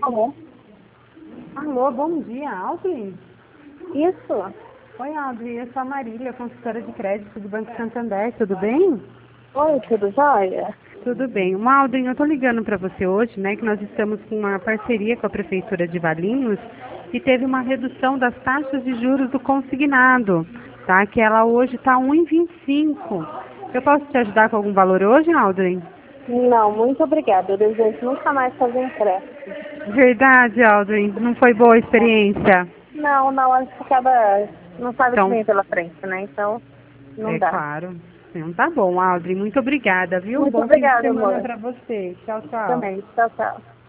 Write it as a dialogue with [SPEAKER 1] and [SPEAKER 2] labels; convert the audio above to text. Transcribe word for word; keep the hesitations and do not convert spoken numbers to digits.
[SPEAKER 1] Alô?
[SPEAKER 2] Alô, bom dia, Aldrin?
[SPEAKER 1] Isso.
[SPEAKER 2] Oi, Aldrin, eu sou a Marília, consultora de crédito do Banco Santander, tudo bem?
[SPEAKER 1] Oi, tudo jóia?
[SPEAKER 2] Tudo bem. Uma, Aldrin, eu estou ligando para você hoje, né, que nós estamos com uma parceria com a Prefeitura de Valinhos e teve uma redução das taxas de juros do consignado, tá? Que ela hoje está um vírgula vinte e cinco. Eu posso te ajudar com algum valor hoje, Aldrin?
[SPEAKER 1] Não, muito obrigada. Eu desejo nunca mais fazer empréstimo.
[SPEAKER 2] Verdade, Aldrin. Não foi boa a experiência?
[SPEAKER 1] Não, não, acho que cada... Não sabe o que
[SPEAKER 2] Então,
[SPEAKER 1] vem pela frente, né? Então, não
[SPEAKER 2] é
[SPEAKER 1] dá.
[SPEAKER 2] claro. Então tá bom, Aldrin. Muito obrigada, viu?
[SPEAKER 1] Muito
[SPEAKER 2] Bom fim de
[SPEAKER 1] obrigada,
[SPEAKER 2] semana
[SPEAKER 1] amor.
[SPEAKER 2] para você. Tchau, tchau.
[SPEAKER 1] Também. Tchau, tchau.